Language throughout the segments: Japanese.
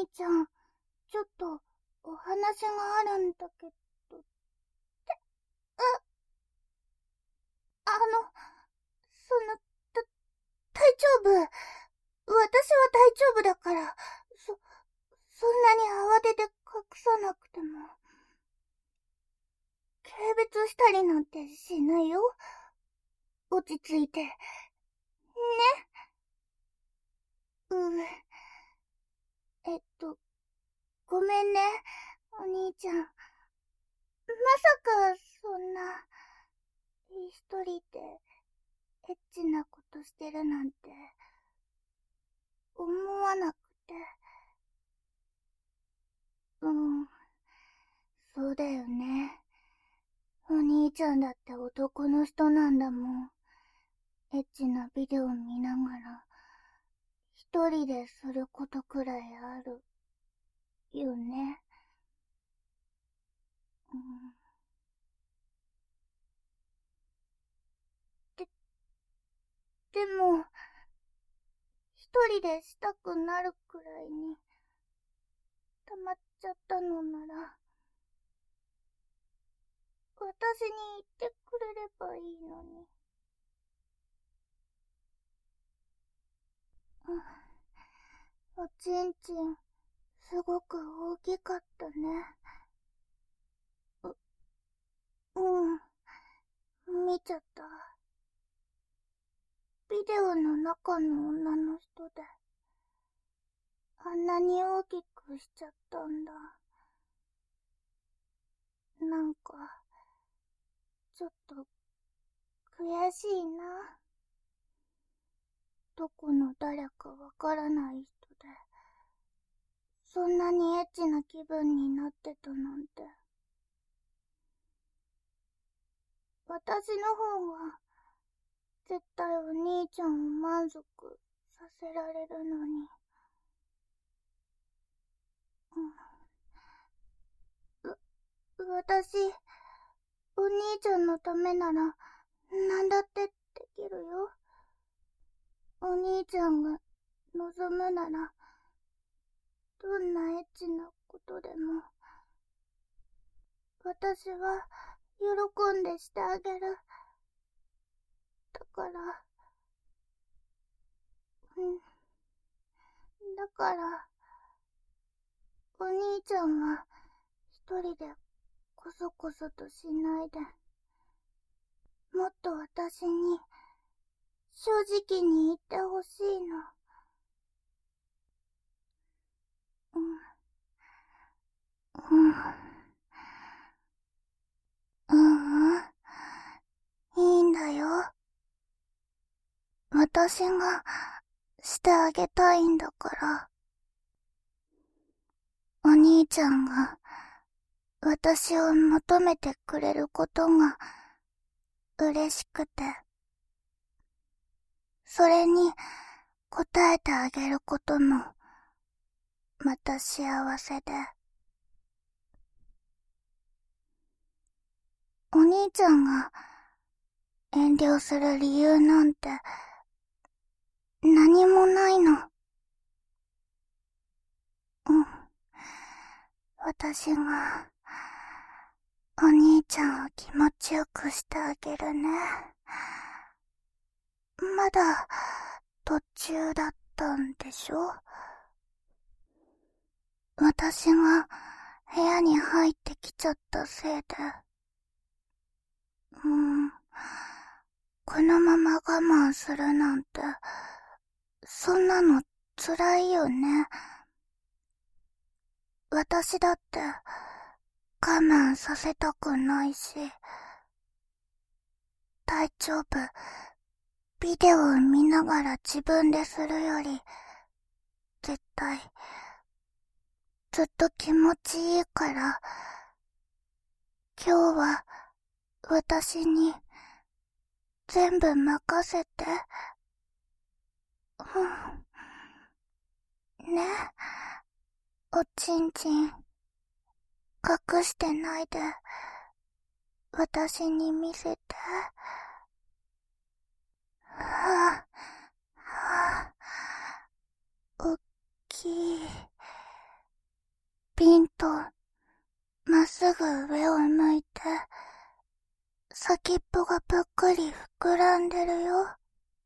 兄ちゃん、ちょっとお話があるんだけど。その、大丈夫。私は大丈夫だから、そんなに慌てて隠さなくても。軽蔑したりなんてしないよ。落ち着いて。ね。ごめんね、お兄ちゃん。まさか、そんな、一人で、エッチなことしてるなんて、思わなくて。そうだよね。お兄ちゃんだって男の人なんだもん。エッチなビデオ見ながら、一人ですることくらいある。よね。で、でも、一人でしたくなるくらいに、溜まっちゃったのなら、私に言ってくれればいいのに。おちんちん、すごく大きかったね。見ちゃった。ビデオの中の女の人で、あんなに大きくしちゃったんだ。なんか、ちょっと、悔しいな。どこの誰かわからない人で、そんなにエッチな気分になってたなんて。私の方が、絶対お兄ちゃんを満足させられるのに。私、お兄ちゃんのためなら、なんだってできるよ。お兄ちゃんが望むなら、どんなエッチなことでも、私は喜んでしてあげる。だから、だから、お兄ちゃんは一人でこそこそとしないで、もっと私に正直に言ってほしいの。いいんだよ。私がしてあげたいんだから。お兄ちゃんが私を求めてくれることが嬉しくて、それに応えてあげることもまた幸せで。お兄ちゃんが遠慮する理由なんて何もないの。私がお兄ちゃんを気持ちよくしてあげるね。まだ途中だったんでしょ？私が部屋に入ってきちゃったせいで。このまま我慢するなんて、そんなの辛いよね。私だって我慢させたくないし。大丈夫。ビデオを見ながら自分でするより、絶対、ずっと気持ちいいから、今日は私に全部任せて。ね、おちんちん、隠してないで、私に見せて。はぁ、おっきい。 と、まっすぐ上を向いて、先っぽがぷっくり膨らんでるよ。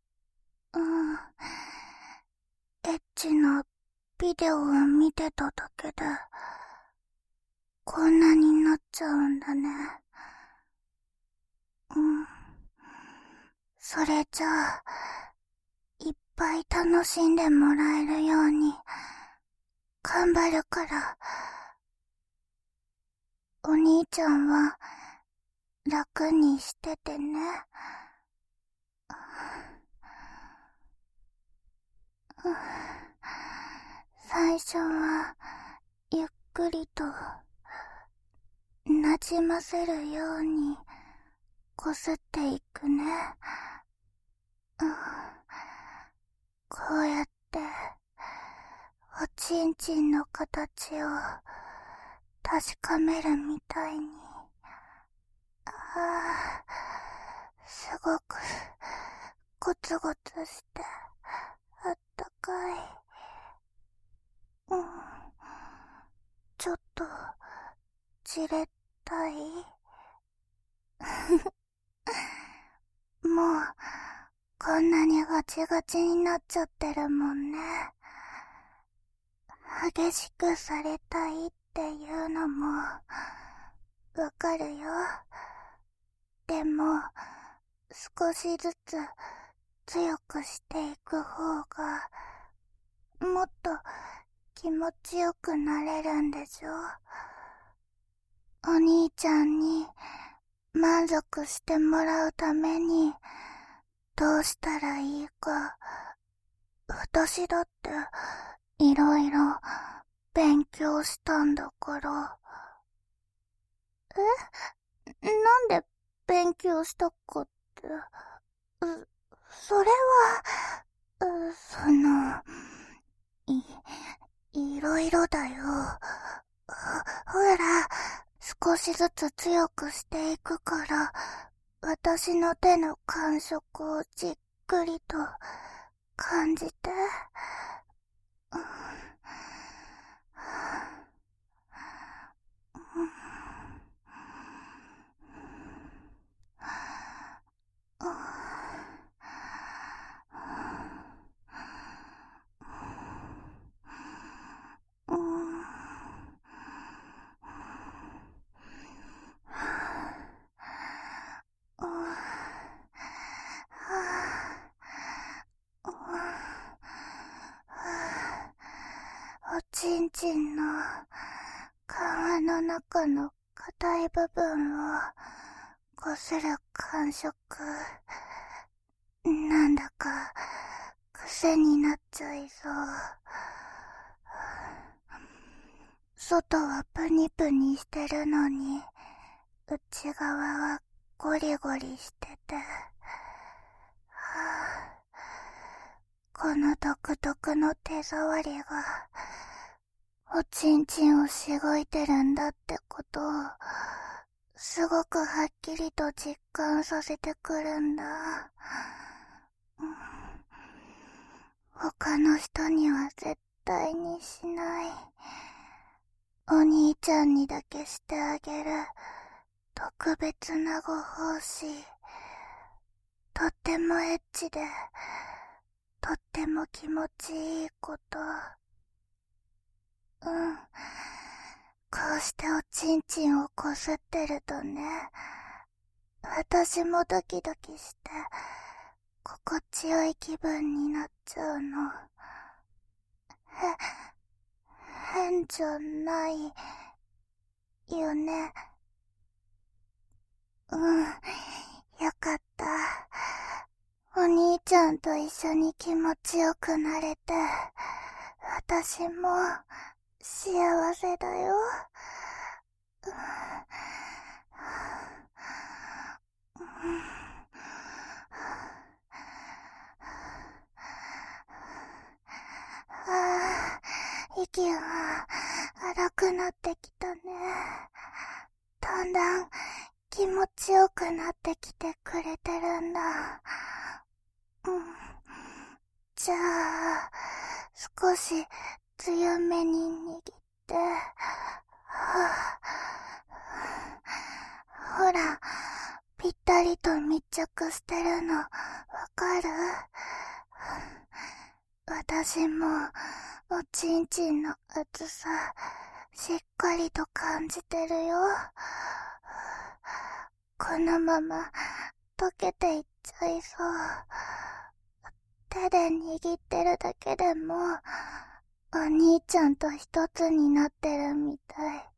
エッチなビデオを見てただけで、こんなになっちゃうんだね。それじゃあ、いっぱい楽しんでもらえるように、頑張るから。お兄ちゃんは、楽にしててね。最初は、ゆっくりと、なじませるように、こすっていくね。こうやって、おちんちんの形を、確かめるみたいに。すごく、ゴツゴツして、あったかい。ちょっと、じれったい。もう、こんなにガチガチになっちゃってるもんね。激しくされたいっていうのも、わかるよ。でも、少しずつ強くしていく方が、もっと気持ちよくなれるんでしょ。お兄ちゃんに満足してもらうために、どうしたらいいか、私だっていろいろ勉強したんだから。なんで勉強したかって、それは、いろいろだよ。ほら、少しずつ強くしていくから、私の手の感触をじっくりと感じて。おちんちんの皮の中の硬い部分をこする感触、なんだか癖になっちゃいそう。外はプニプニしてるのに、内側はゴリゴリしてて、この独特の手触りがおちんちんをしごいてるんだってことをすごくはっきりと実感させてくるんだ。他の人には絶対にしない、お兄ちゃんにだけしてあげる特別なご奉仕。とってもエッチで、とっても気持ちいいこと。こうしておちんちんをこすってるとね、私もドキドキして、心地よい気分になっちゃうの。変じゃないよね。よかった。お兄ちゃんと一緒に気持ちよくなれて、私も幸せだよ。息が荒くなってきたね。だんだん気持ちよくなってきてくれてるんだ。じゃあ、少し強めに握って、 ほら、ぴったりと密着してるの、わかる？私も、おちんちんの厚さ、しっかりと感じてるよ。このまま、溶けていっちゃいそう。手で握ってるだけでも、お兄ちゃんと一つになってるみたい。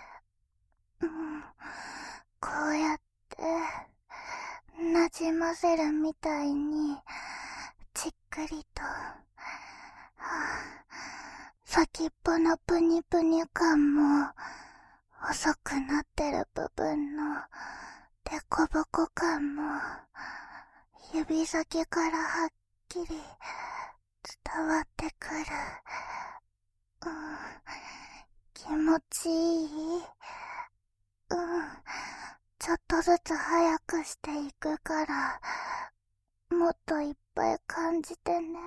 こうやって、なじませるみたいに、じっくりと、先っぽのプニプニ感も、細くなってる部分の、デコボコ感も、指先からはっきり、伝わってくる。気持ちいい？ちょっとずつ早くしていくから、もっといっぱい感じてね。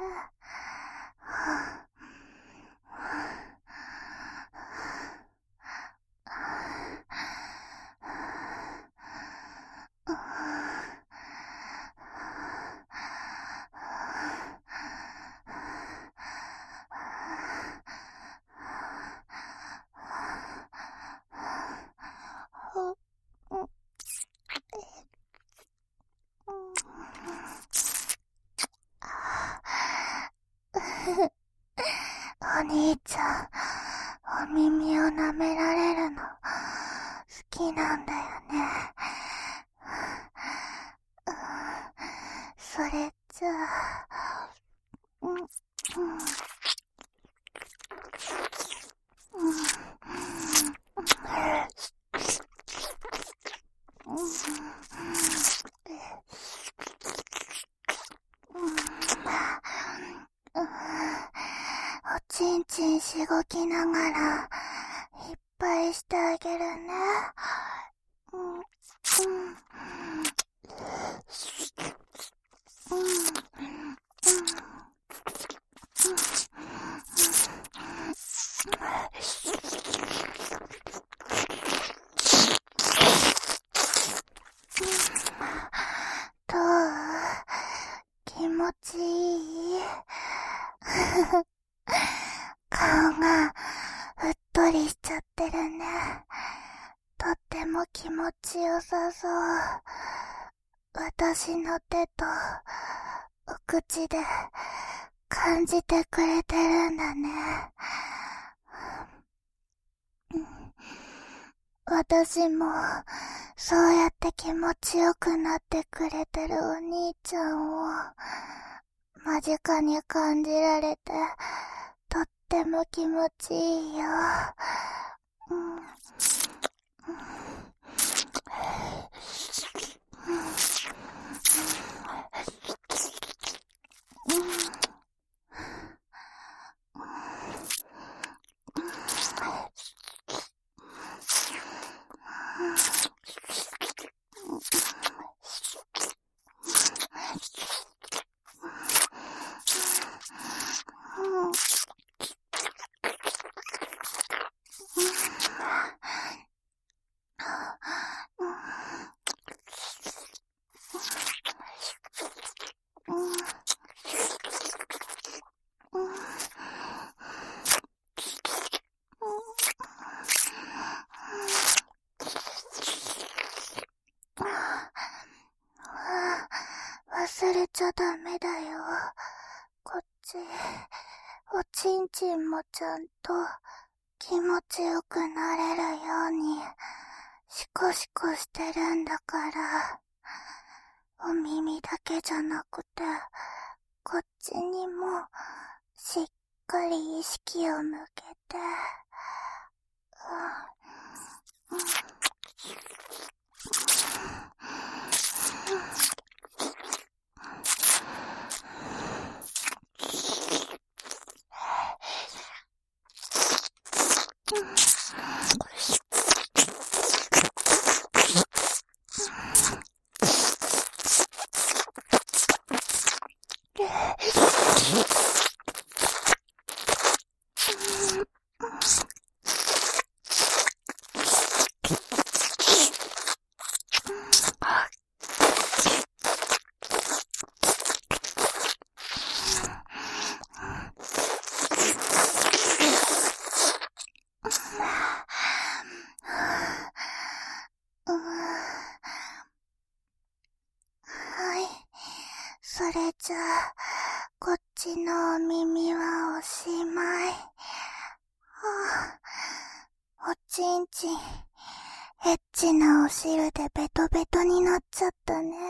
お兄ちゃん、お耳を舐められるの好きなんだよね。それじゃあ、おちんちんしごきながらいっぱいしてあげるね。どう？気持ちいい？顔がうっとりしちゃってるね。とっても気持ちよさそう。私の手とお口で感じてくれてるんだね。私もそうやって気持ちよくなってくれてるお兄ちゃんを間近に感じられてとっても気持ちいいよ。忘れちゃダメだよ。こっち、おちんちんもちゃんと気持ちよくなれるようにシコシコしてるんだから。お耳だけじゃなくて、こっちにもしっかり意識を向けて。 じゃ、こっちのお耳はおしまい。おちんちん、エッチなお汁でベトベトになっちゃったね。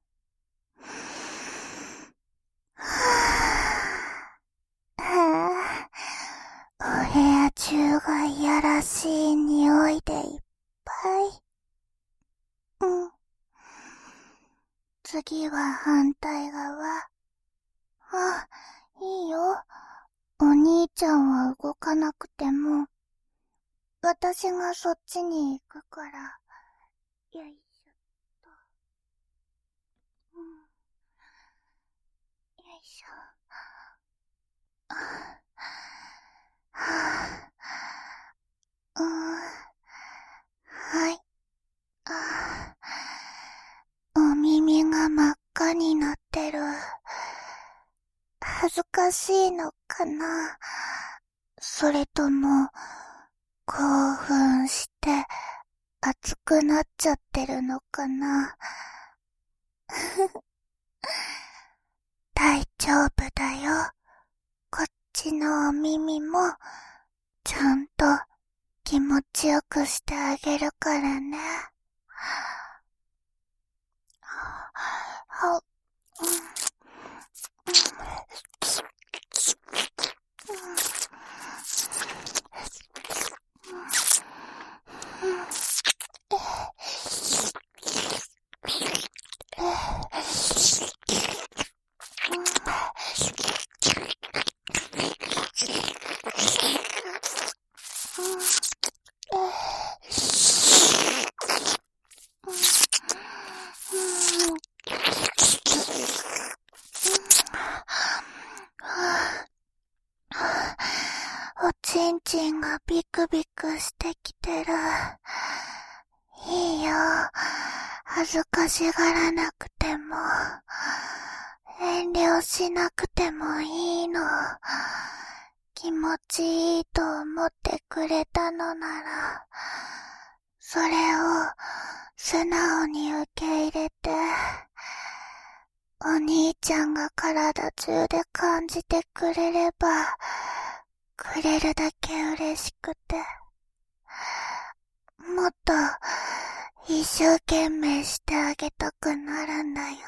お部屋中がいやらしい匂いでいっぱい。次は反対側。いいよ。お兄ちゃんは動かなくても、私がそっちに行くから。よいしょっと。よいしょ。はい。お耳が真っ赤になってる。恥ずかしいのかな？それとも、興奮して熱くなっちゃってるのかな？大丈夫だよ。こっちのお耳も、ちゃんと気持ちよくしてあげるからね。おちんちんがビクビクしてきてる。いいよ。恥ずかしがらなくても、遠慮しなくてもいいの。気持ちいいと思ってくれたのなら、それを素直に受け入れて、お兄ちゃんが体中で感じてくれれば、くれるだけ嬉しくて、もっと一生懸命してあげたくなるんだよ。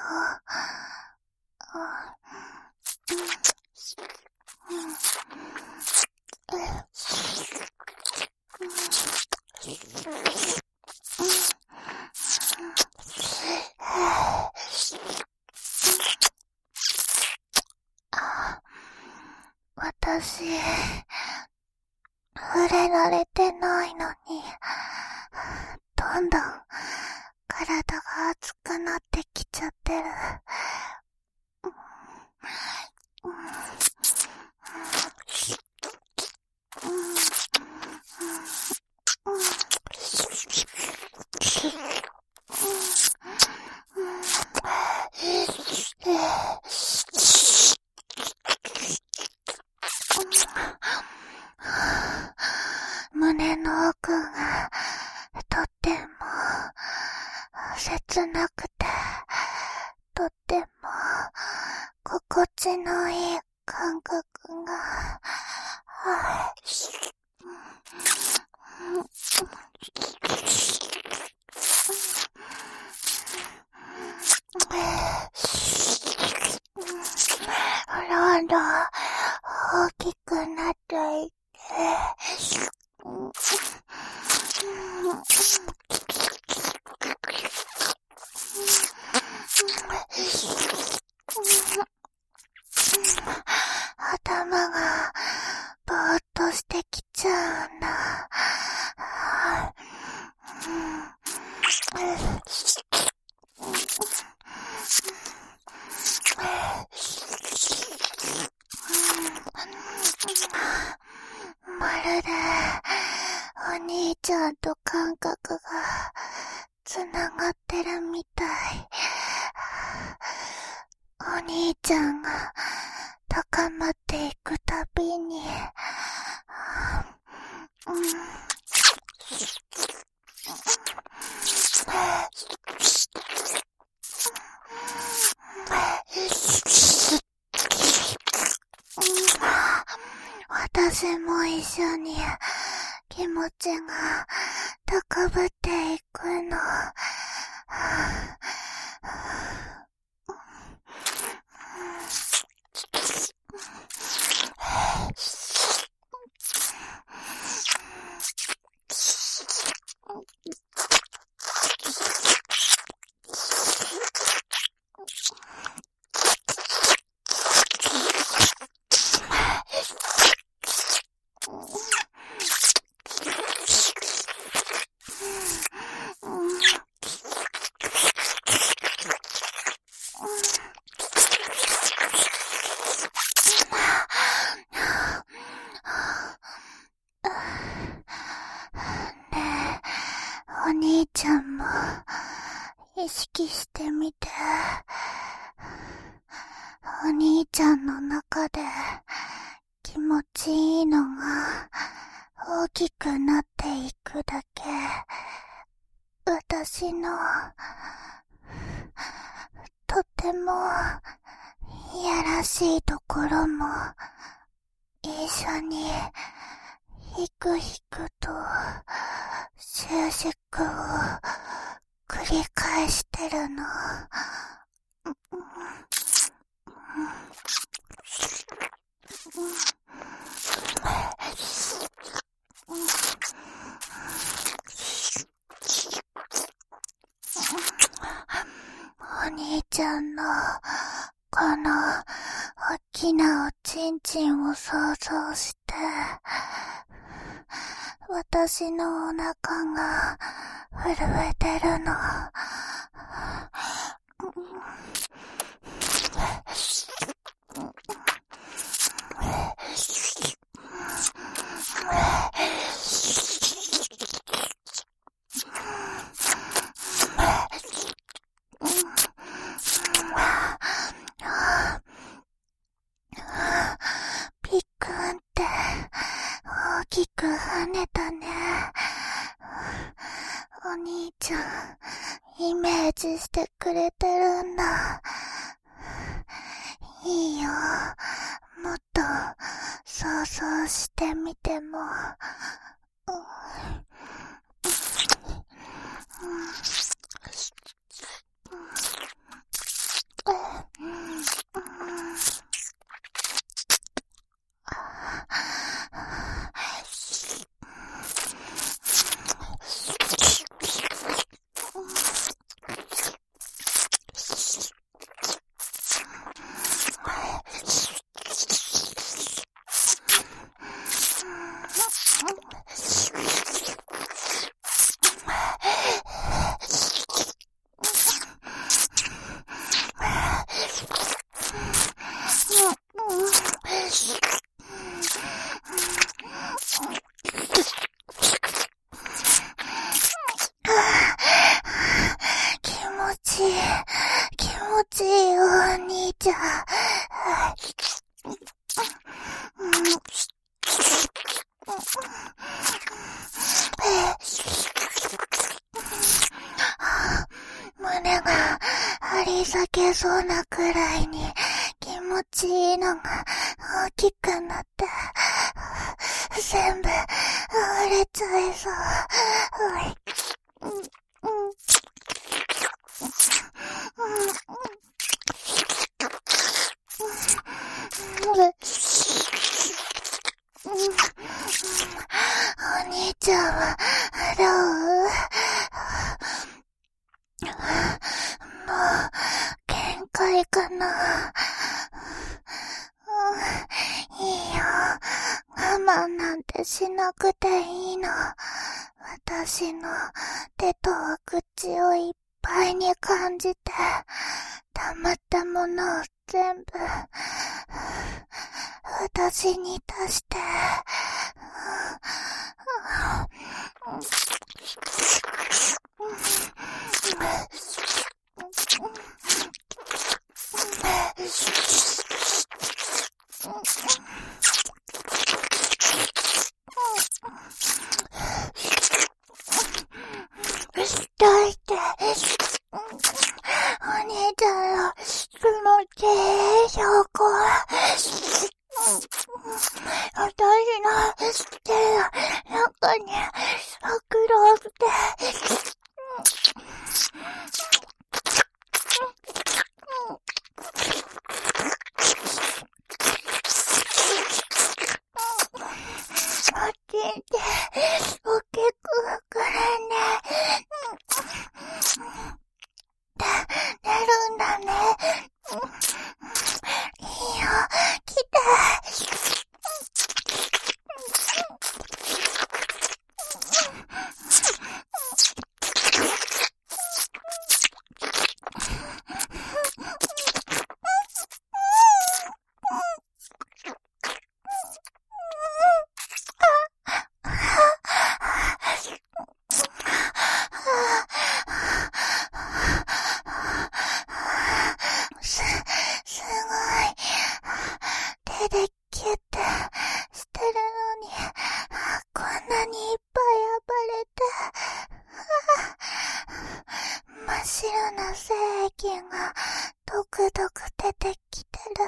私、触れられてないのに、どんどん体が熱くなってきちゃってる。胸の奥がとっても切なくて、とっても心地のいい感覚が、どんどん大きくなっていって、頭がぼーっとしてきちゃうんだ。まるでお兄ちゃんと感覚がつながってるみたい。お兄ちゃんが高まっていくたびに、 緒に気持ちが高ぶっていくの。お兄ちゃんも意識してみて。お兄ちゃんの中で気持ちいいのが大きくなっていくだけ、私のとてもいやらしいところも一緒にひくひくと収縮を繰り返してるの。お兄ちゃんのこの大きなおちんちんを想像して、私のお腹が震えてるの。ピックンって大きく跳ねたね。お兄ちゃんイメージしてくれてるんだ。いいよ、もっと想像してみても。気持ちいいお兄ちゃん。胸が張り裂けそうなくらいに気持ちいいのが大きくなって、全部割れちゃいそう。お兄ちゃんはどう？もう限界かな。いいよ、我慢なんてしなくていいの。私の手と口をいっぱいに感じて、溜まったものを全部私に出して、どいて、お兄ちゃんの気持ちいい証拠。私のな精液がドクドク出てきてる。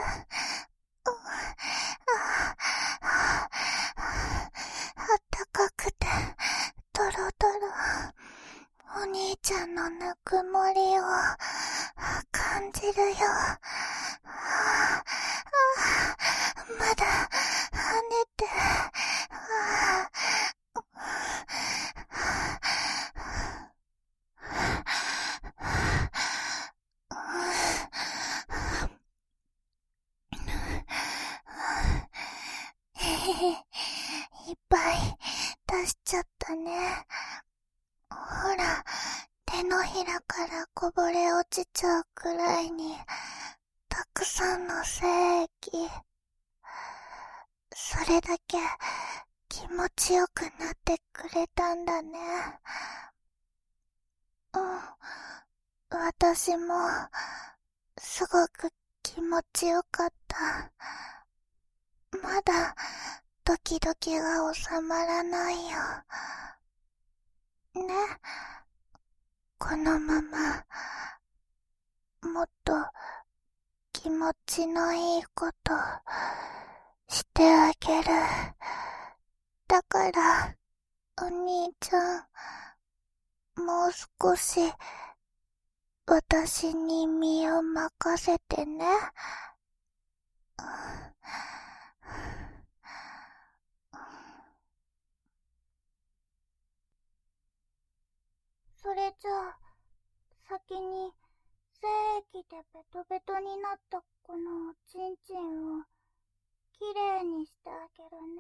あったかくてドロドロ。お兄ちゃんのぬくもりを感じるよ。まだ跳ねて。いっぱい出しちゃったね。ほら、手のひらからこぼれ落ちちゃうくらいにたくさんの精液。それだけ気持ちよくなってくれたんだね。私もすごく気持ちよかった。まだドキドキが収まらないよ。ね。このままもっと気持ちのいいことしてあげる。だからお兄ちゃん、もう少し私に身を任せてね。それじゃあ先に精液でベトベトになったこのおちんちんをきれいにしてあげるね。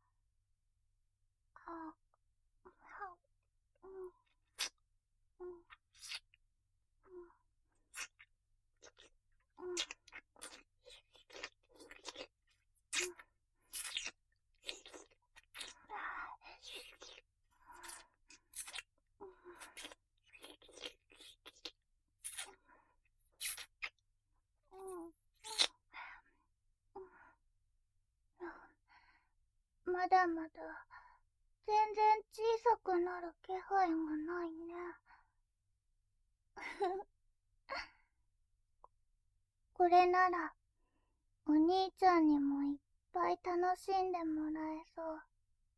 まだまだ全然小さくなる気配がないね。これならお兄ちゃんにもいっぱい楽しんでもらえそう。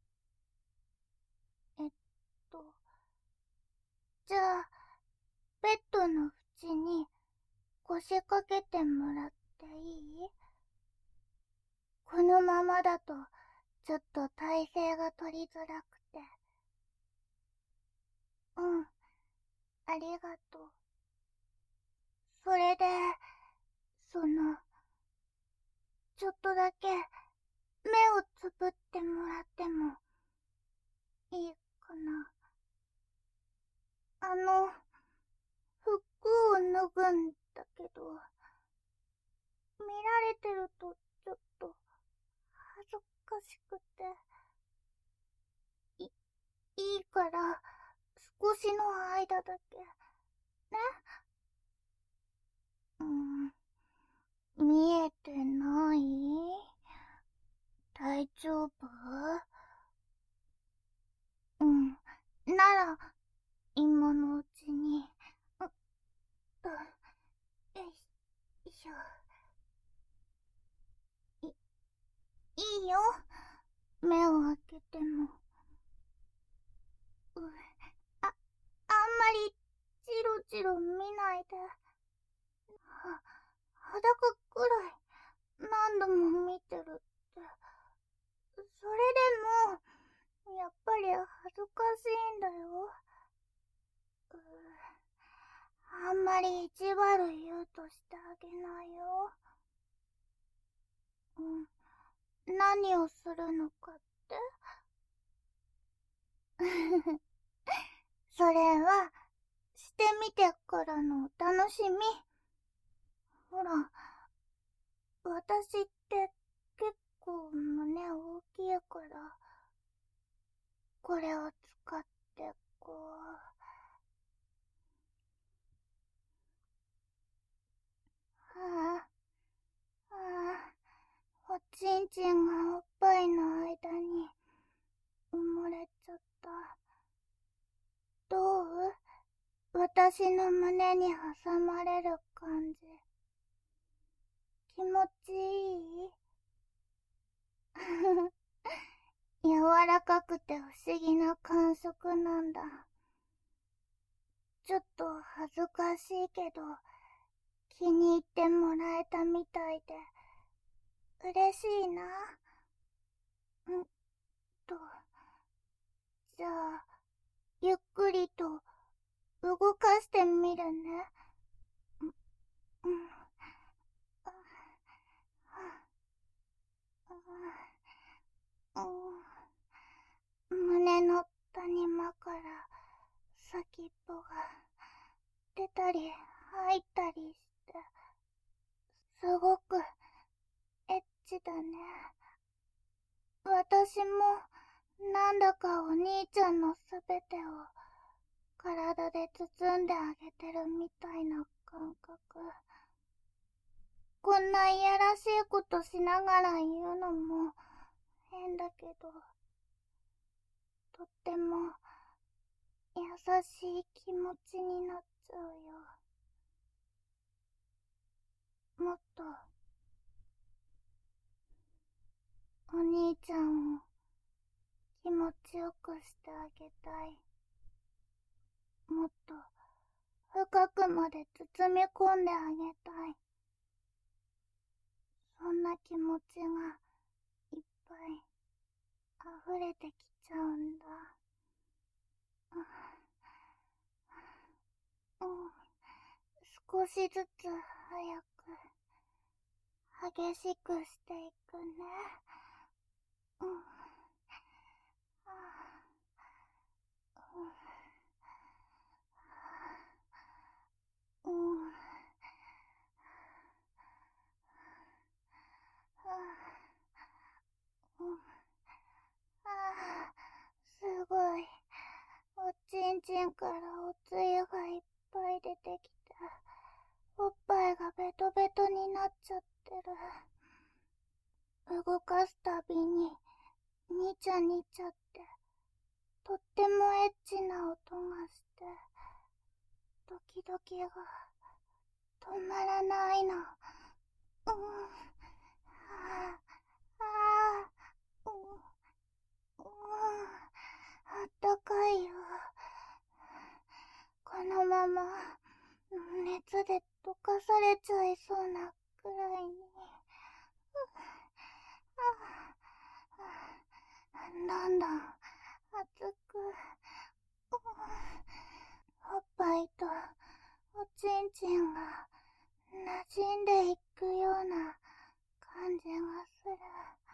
じゃあベッドの縁に腰掛けてもらっていい？このままだとちょっと体勢が取りづらくて。ありがとう。それで、ちょっとだけ目をつぶってもらってもいいかな。服を脱ぐんだけど、見られてるとちょっと恥ずかしくて。いいから、少しの間だけ、ね。見えてない？大丈夫？なら、今のうちに。よいしょ。いいよ。目を開けても。あんまり、チロチロ見ないで。裸くらい、何度も見てるって。それでも、やっぱり恥ずかしいんだよ。あんまり意地悪言うとしてあげないよ。何をするのかって？それは、してみてからのお楽しみ。ほら、私って結構胸大きいから、これを使ってはあ、おちんちんがおっぱいの間に埋もれちゃった。どう？ 私の胸に挟まれる感じ。気持ちいい？柔らかくて不思議な感触なんだ。ちょっと恥ずかしいけど、気に入ってもらえたみたいで、嬉しいな。と、じゃあ、ゆっくりと動かしてみるね。胸の谷間から先っぽが出たり入ったりして、すごくエッチだね。私もなんだかお兄ちゃんのすべてを体で包んであげてるみたいな感覚。こんないやらしいことしながら言うのも変だけど、とっても優しい気持ちになっちゃうよ。もっとお兄ちゃんを気持ちよくしてあげたい。もっと深くまで包み込んであげたい。そんな気持ちがいっぱい溢れてきちゃうんだ。少しずつ早く激しくしていくね。すごい。おちんちんからおつゆがいっぱい出てきて、おっぱいがベトベトになっちゃってる。動かすたびににちゃにちゃって、とってもエッチな音がして、ドキドキが止まらないの。あったかいよ。このまま熱で溶かされちゃいそうなくらいに。だんだん熱く、おっぱいとおちんちんが馴染んでいくような感じがする。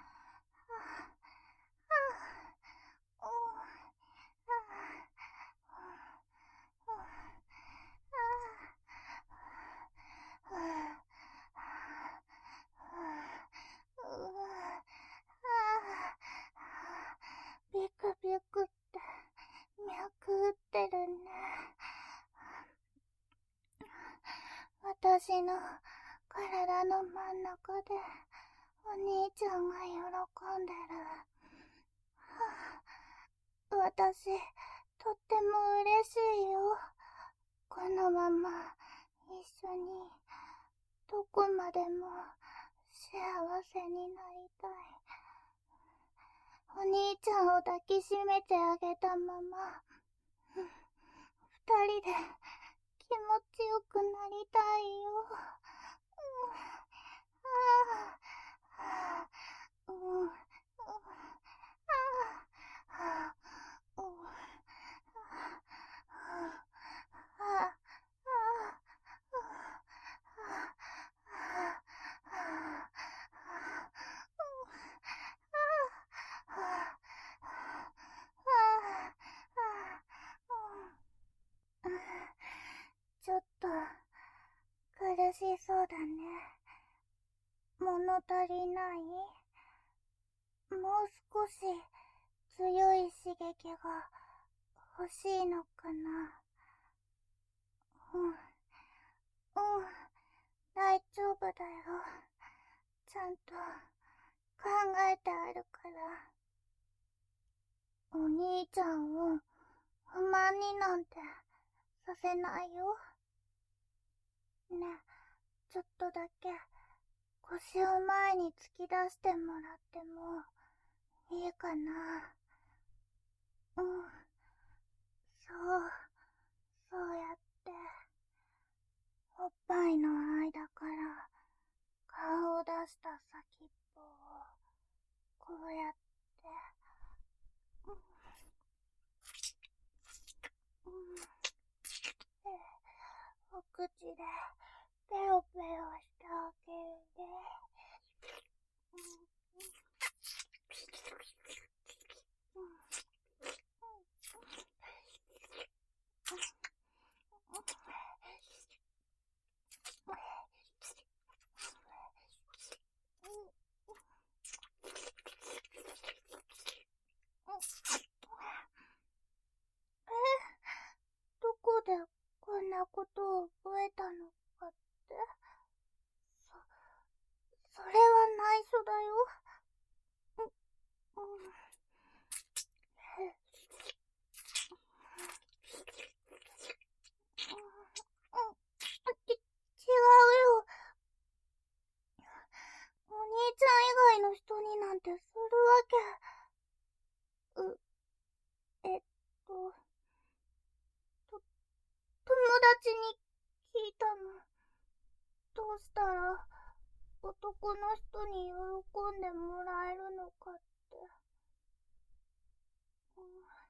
ビクビクって脈打ってるね。私の体の真ん中でお兄ちゃんが喜んでる。私、とっても嬉しいよ。このまま一緒にどこまでも幸せになりたい。お兄ちゃんを抱きしめてあげたまま、二人で気持ちよくなりたいよ。ちょっと苦しそうだね。物足りない？もう少し強い刺激が欲しいのかな。大丈夫だよ。ちゃんと考えてあるから。お兄ちゃんを不満になんてさせないよ。ねえ、ちょっとだけ腰を前に突き出してもらってもいいかな。うん、そう、そうやって、おっぱいの間から顔を出した先っぽを、こうやって、うん、うん、で、お口でペロペロしてあげるね。うん、うん、どこでこんなことを覚えたのかって。それは内緒だよ。うん、うん、違うよ。お兄ちゃん以外の人になんてするわけ。えっと、と、友達に聞いたの。どうしたら男の人に喜んでもらえるのかって。うん、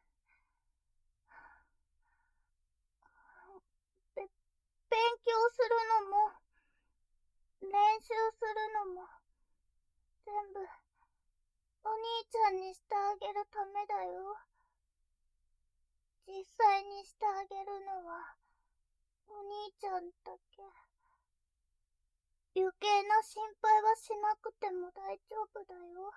べ、勉強するのも、練習するのも、全部、お兄ちゃんにしてあげるためだよ。実際にしてあげるのは、お兄ちゃんだけ。余計な心配はしなくても大丈夫だよ。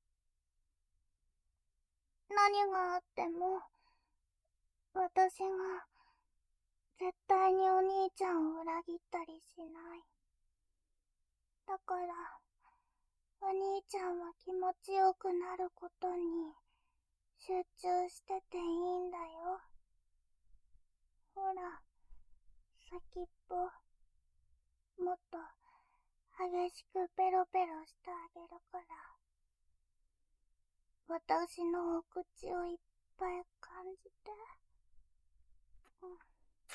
何があっても、私が、絶対にお兄ちゃんを裏切ったりしない。だから、お兄ちゃんは気持ちよくなることに、集中してていいんだよ。ほら、先っぽ、もっと激しくペロペロしてあげるから。私のお口をいっぱい感じて。うん、うん、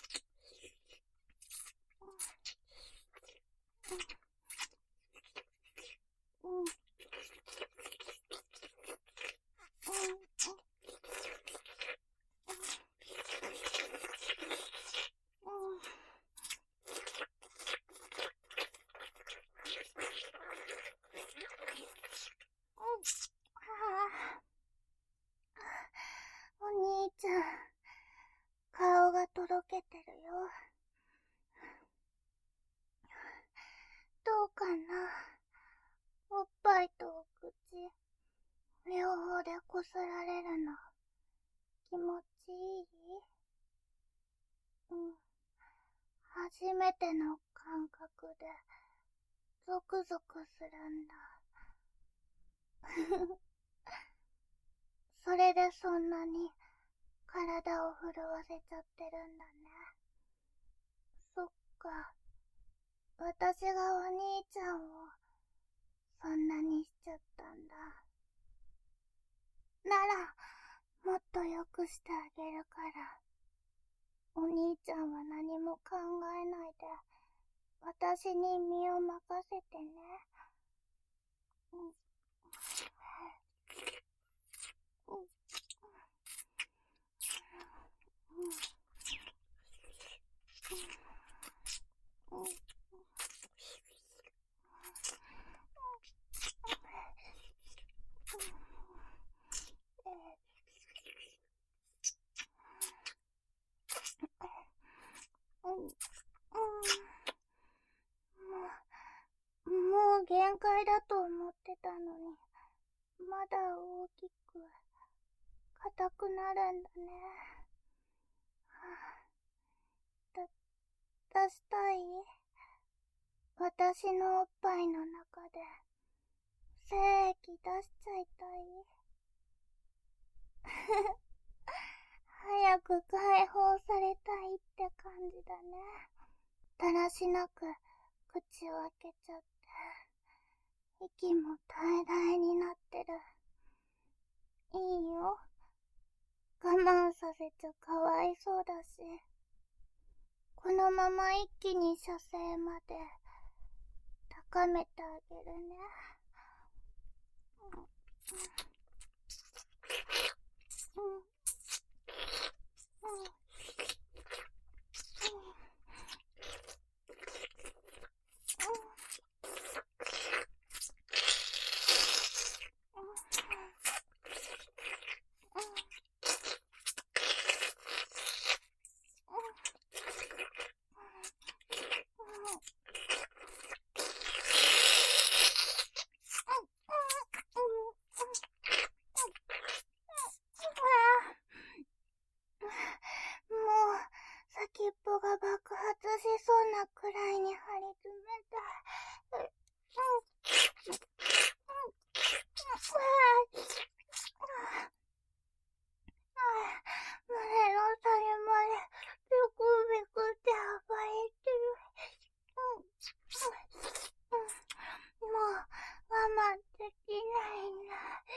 うん、うん、うん、うん。お兄ちゃん、顔がとろけてるよ。どうかな。おっぱいとお口、両方でこすられるの、気持ちいい？うん。初めての感覚で、ゾクゾクするんだ。それでそんなに体を震わせちゃってるんだね。そっか。私がお兄ちゃんをそんなにしちゃったんだ。なら、もっと良くしてあげるから。お兄ちゃんは何も考えないで、私に身を任せてね。うん、うん、うん、うん、うん、うん、もう限界だと思ってたのに、まだ大きく、硬くなるんだね。出したい？私のおっぱいの中で、精液出しちゃいたい？ 早く解放されたいって感じだね。だらしなく口を開けちゃって、息も大々になってる。いいよ。我慢させちゃかわいそうだし、このまま一気に射精まで高めてあげるね。先っぽが爆発しそうなくらいに張り詰めたい。胸の谷までビクビクって暴れてる。もう我慢できないんだ。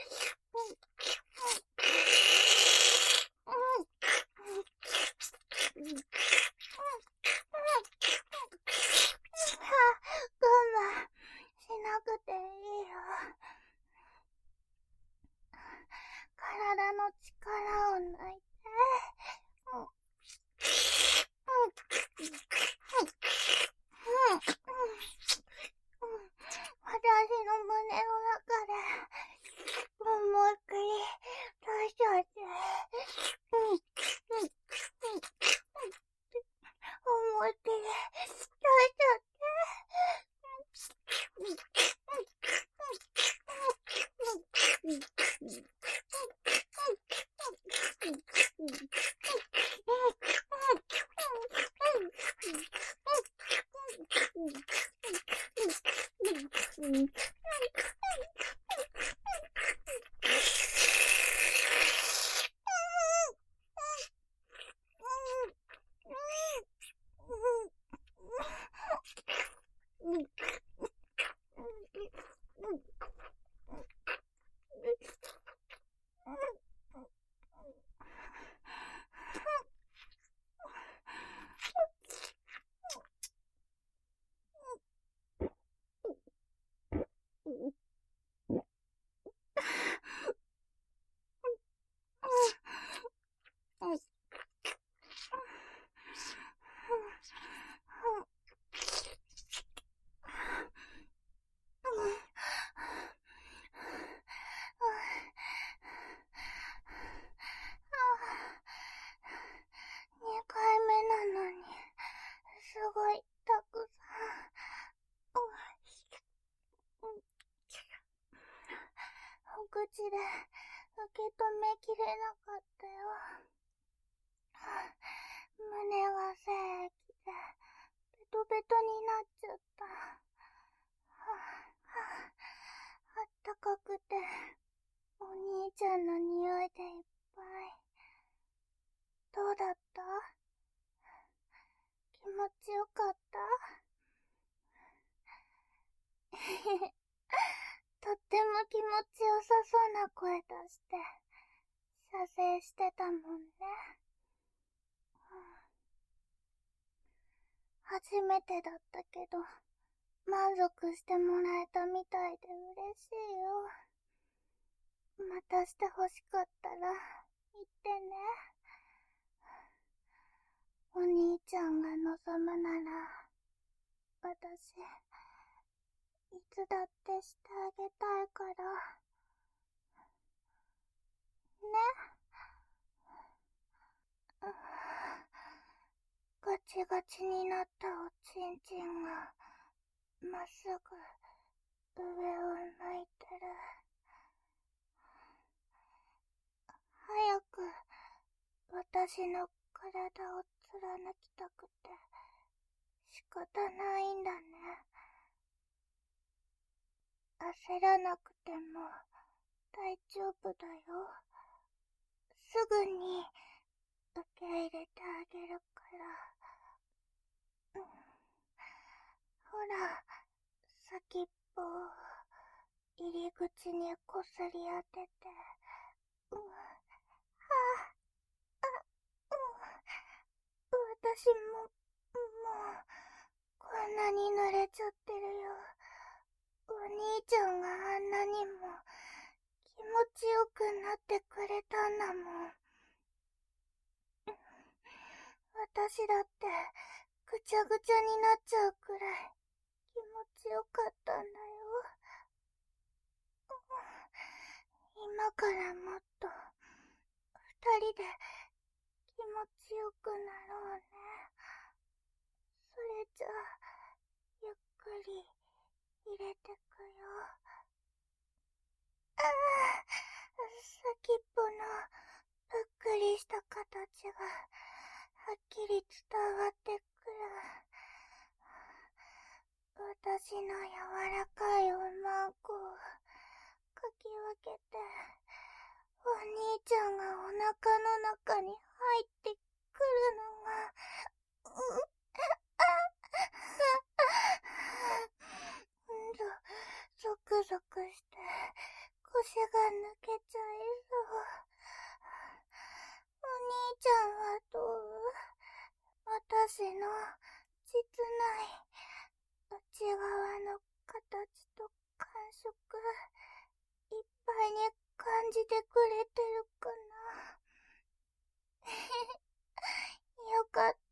我慢しなくていいよ。体の力を抜いて。私の胸の中で思いっきり出しちゃって。思いっきり出しちゃって。2回目なのに、すごいたくさん。口で受け止めきれなかったよ。胸が精液でベトベトになっちゃった。あったかくてお兄ちゃんの匂いでいっぱい。どうだった？気持ちよかった？とっても気持ちよさそうな声出して射精してたもんね。初めてだったけど満足してもらえたみたいで嬉しいよ。またして欲しかったら言ってね。お兄ちゃんが望むなら私いつだってしてあげたいからね。ガチガチになったおちんちんがまっすぐ上を向いてる。早く私の体を貫きたくて仕方ないんだね。焦らなくても大丈夫だよ。すぐに受け入れてあげるから。ほら、先っぽを入り口にこすり当てて。はあ、私も、もう、こんなに濡れちゃってるよ。お兄ちゃんがあんなにも気持ちよくなってくれたんだもん。私だってぐちゃぐちゃになっちゃうくらい気持ちよかったんだよ。今からもっと二人で気持ちよくなろうね。それじゃあゆっくり入れてくよ。先っぽのぷっくりした形がはっきり伝わってくる。私の柔らかいおまんこをかき分けて、お兄ちゃんがお腹の中に入ってくるのが、ゾクゾクして腰が抜けちゃいそう。お兄ちゃんはどう？私の実ない内側の形と感触いっぱいに感じてくれてるかな。よかった。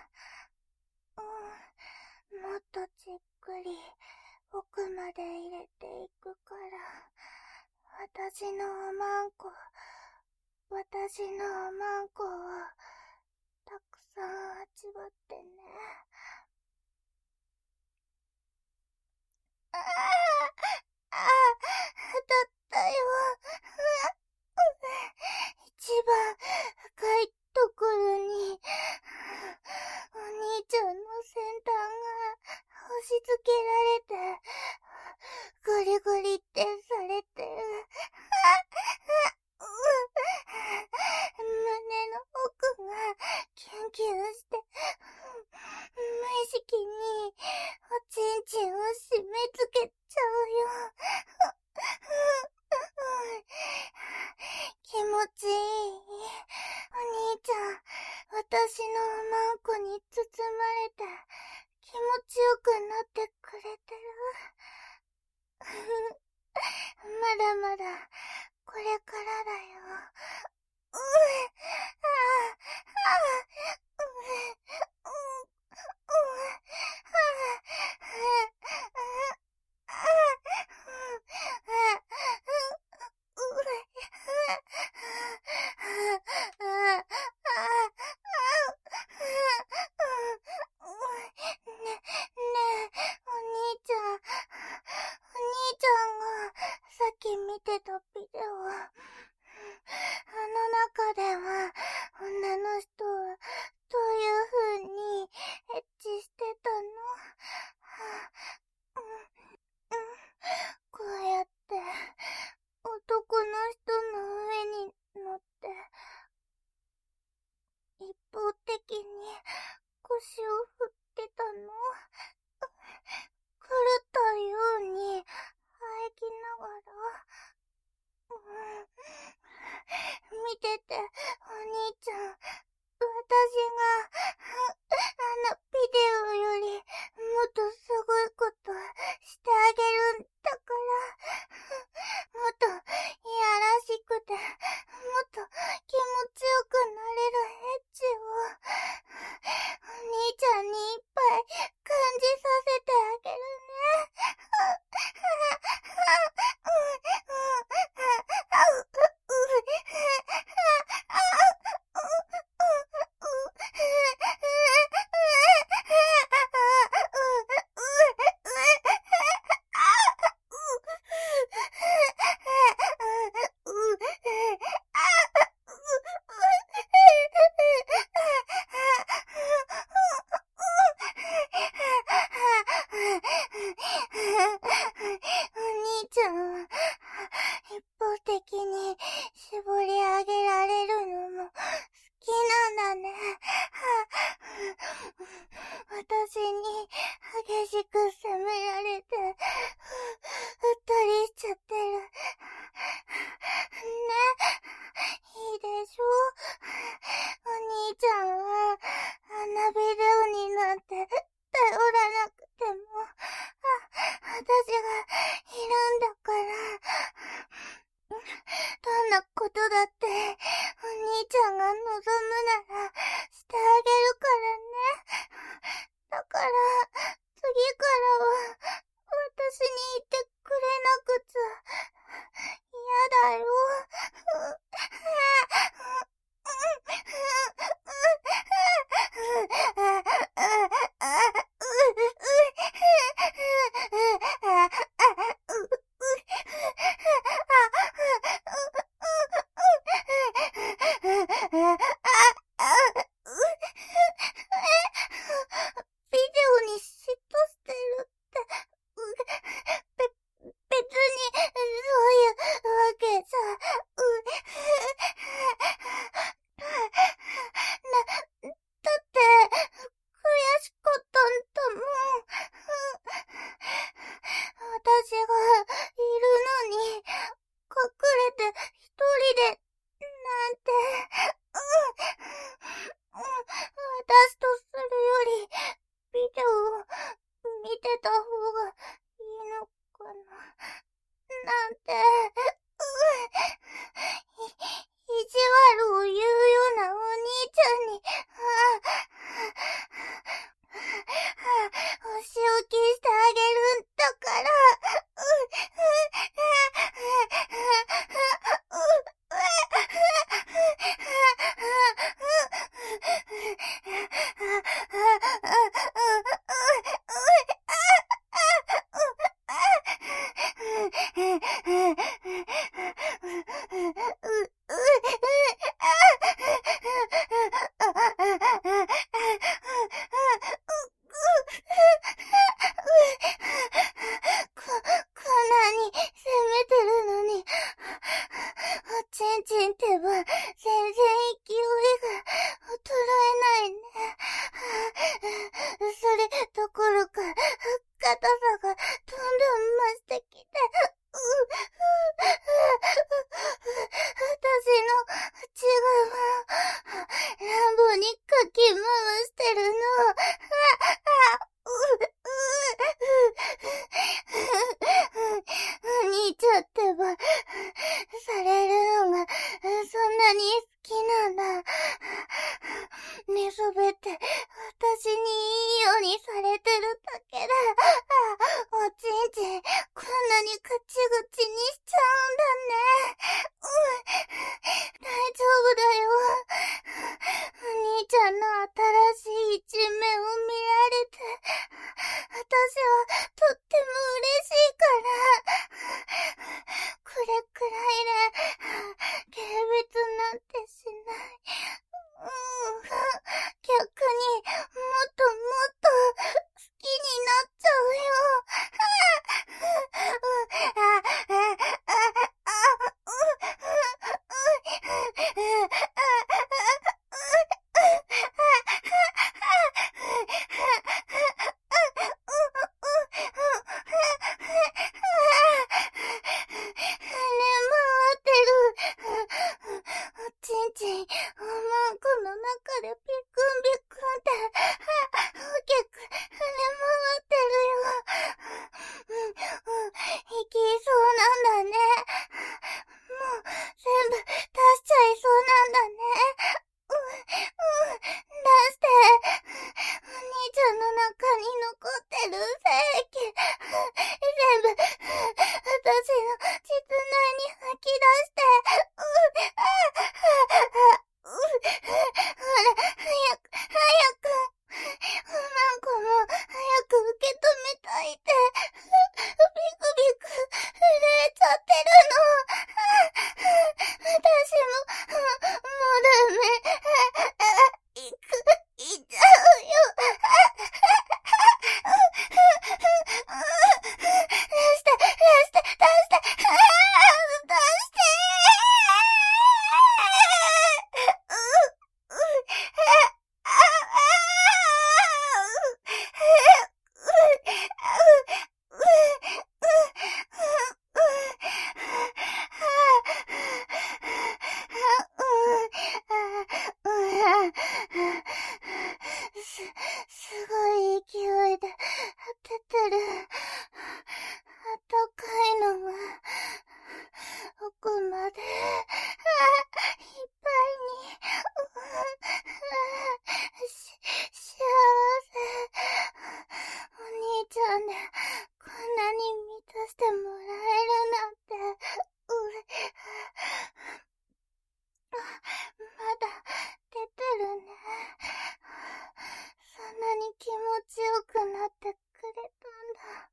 もっとじっくり奥まで入れていくから、私のおまんこをたくさん味わってね。だったよ。一番深いところに、お兄ちゃんの先端が押し付けられて、ゴリゴリってされてる。胸の奥がキュンキュンして、無意識におちんちんを締め付けちゃうよ。気持ちいい。お兄ちゃん、私のおまんこに包まれて気持ちよくなってくれてる。まだまだこれからだよ。さっき見てたビデオ、あの中では女の人はどういう風にしく責められて、うっとりしちゃってる。ね、いいでしょ？お兄ちゃんは、あんなビデオになんて頼らなくても、私がいるんだから、どんなことだって、お兄ちゃんが望むなら、してあげるからね。だから、次からは、私に言ってくれなくちゃ、嫌だよ。ビデオに嫉妬してるって、別に、そういうわけじゃ、だって、悔しかったんだもん。私がいるのに、隠れて一人で、なんて、私とするより、ビデオを見てた方がいいのかな、なんて、意地悪を言うようなお兄ちゃんに、お仕置きしてあげるんだから、こんなに責めてるのに、おちんちんってば全然勢いが衰えないね。それどころか、硬さがどんどん増してきて、私の内側、乱暴にかき回してるの。お兄ちゃんってば、されるのがそんなに好きなんだ。寝そべって私にいいようにされてるだけで、おちんちんこんなにぐちぐちにしちゃうんだね。大丈夫だよ。お兄ちゃんの新しい一面を見られて、私はとっても嬉しいから。これくらいで、軽蔑なんてしない。逆にもっともっと好きになっちゃうよ。 る。あったかいのが、奥まで、いっぱいに、幸せ。お兄ちゃんで、こんなに満たしてもらえるなんて、まだ出てるね。そんなに気持ちよくなってくれたんだ。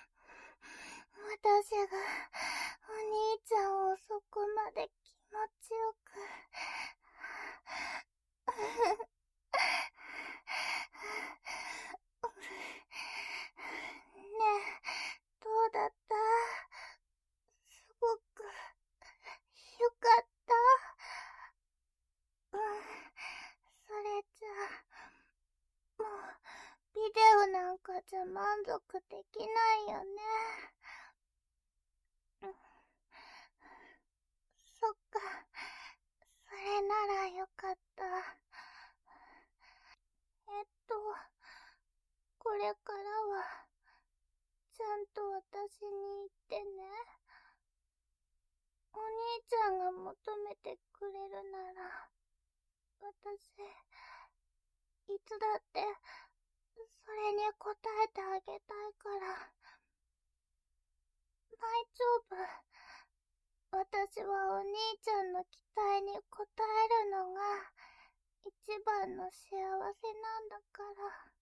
私がお兄ちゃんをそこまで気持ちよく。ねえ、どうだった？すごくよかった？それじゃあ、もうビデオなんかじゃ満足できないよね。そっか、それならよかった。これからは、ちゃんと私に言ってね。お兄ちゃんが求めてくれるなら、私、いつだって、それに応えてあげたいから。大丈夫。私はお兄ちゃんの期待に応えるのが、一番の幸せなんだから。